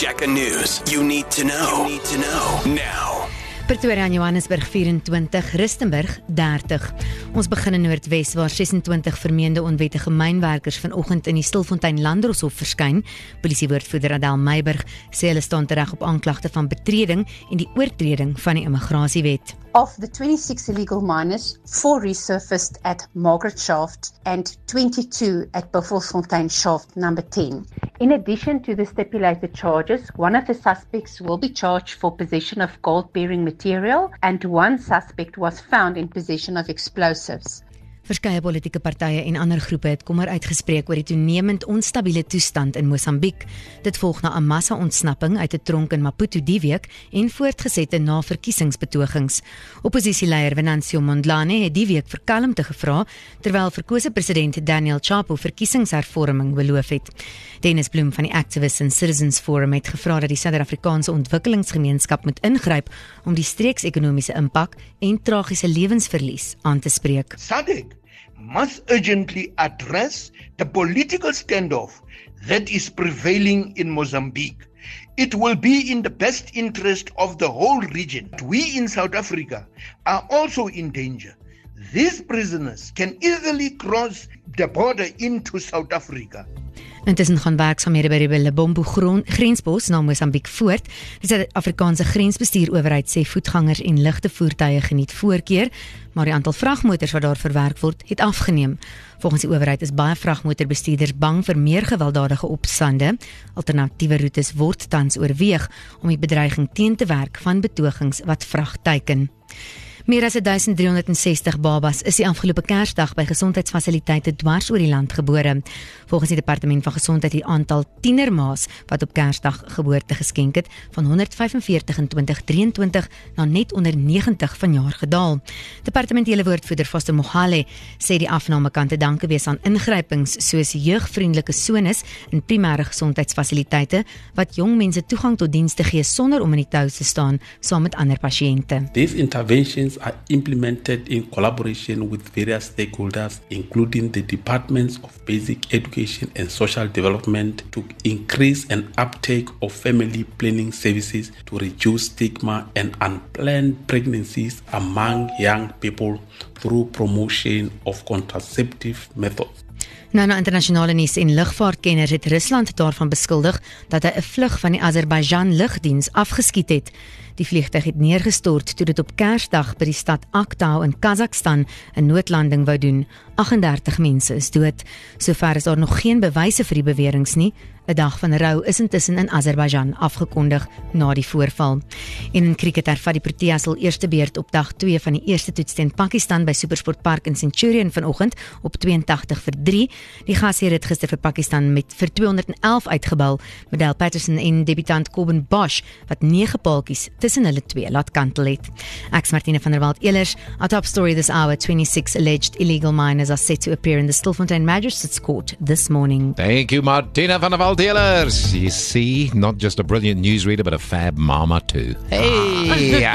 Checker News. You need to know. Now. Pretoria en Johannesburg 24, Rustenburg 30. Ons begin in Noordwes waar 26 vermeende onwettige mynwerkers vanoggend in die Stilfontein Landdroshof verskyn. Polisiewoordvoerder Adel Meiburg sê hulle staan tereg op aanklagte van betreding en die oortreding van die immigrasiewet. Of the 26 illegal miners, 4 resurfaced at Margaret Shaft and 22 at Beaufortfontein Shaft number 10. In addition to the stipulated charges, one of the suspects will be charged for possession of gold-bearing material and one suspect was found in possession of explosives. Verskeie politieke partye en ander groepe het kommer uitgespreek oor die toenemend onstabiele toestand in Mosambiek. Dit volg na 'n massa-ontsnapping uit 'n tronk in Maputo die week en voortgesette na verkiesingsbetogings. Opposisieleier Venancio Mondlane het die week vir kalmte gevra, terwyl verkose president Daniel Chapo verkiesingshervorming beloof het. Dennis Bloem van die Activists and Citizens Forum het gevra dat die Suid-Afrikaanse ontwikkelingsgemeenskap moet ingryp om die streeksekonomiese impak en tragiese lewensverlies aan te spreek. SADC must urgently address the political standoff that is prevailing in Mozambique. It will be in the best interest of the whole region. We in South Africa are also in danger. These prisoners can easily cross the border into South Africa. Intussen gaan werksaamhede by die Lebombo grensbos na Mosambiek voort. Die Suid-Afrikaanse grensbestuurowerheid sê voetgangers en ligte voertuie geniet voorkeur, maar die aantal vragmotors wat daar verwerk word, het afgeneem. Volgens die owerheid is baie vragmotorbestuurders bang vir meer gewelddadige opstande. Alternatiewe roetes word tans oorweeg om die bedreiging teen te werk van betogings wat vrag teiken. Meer as 1360 babas is die afgelope Kersdag by gesondheidsfasiliteite dwars oor die land gebore. Volgens die Departement van Gesondheid die aantal tienermaas wat op Kersdag geboorte geskenk het, van 145 in 2023 na net onder 90 vanjaar gedaal. Departementele woordvoerder Foster Mohale sê die afname kan te danke wees aan ingrypings soos jeugvriendelike sones in primêre gesondheidsfasiliteite wat jong mense toegang tot dienste gee sonder om in die tou te staan saam met ander pasiënte. These interventions are implemented in collaboration with various stakeholders, including the Departments of Basic Education and Social Development, to increase an uptake of family planning services to reduce stigma and unplanned pregnancies among young people through promotion of contraceptive methods. Nou na internasionale nuus en lugvaartkenners het Rusland daarvan beskuldig dat hy 'n vlug van die Azerbaijan lugdiens afgeskiet het. Die vliegtuig het neergestort toe dit op Kersdag by die stad Aktau in Kazakhstan 'n noodlanding wou doen. 38 mense is dood. Sover is daar nog geen bewyse vir die beweringe nie. 'n Dag van rou is intussen in Azerbaijan afgekondig na die voorval. En in cricket hervat die Proteas hul eerste beurt op dag 2 van die eerste toets teen Pakistan by Supersport Park in Centurion vanoggend op 82-3. Die gasheer het gister vir Pakistan vir 211 uitgebal, met Dale Patterson en debutant Coben Bosch wat 9 paaltjies tussen hulle twee laat kantel het. Ek's Martine van der Walt-Elers. Our top story this hour: 26 alleged illegal miners are set to appear in the Stilfontein Magistrates Court this morning. Thank you, Martina van der Walt-Elers. You see, not just a brilliant newsreader, but a fab mama too. Hey!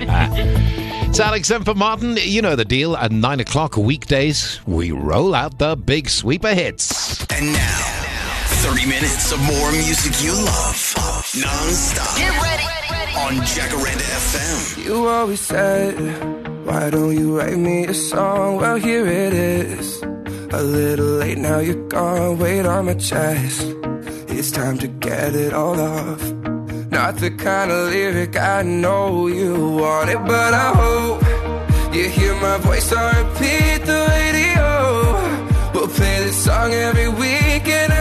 It's Alex in for Martin. You know the deal. At 9 o'clock weekdays, we roll out the big sweeper hits. And now, 30 minutes of more music you love. Non-stop. Get ready. On Jacaranda FM. You always said, why don't you write me a song? Well, here it is. A little late, now you're gone. Weight on my chest. It's time to get it all off. Not the kind of lyric I know you wanted, but I hope you hear my voice on repeat. The radio will play this song every week, and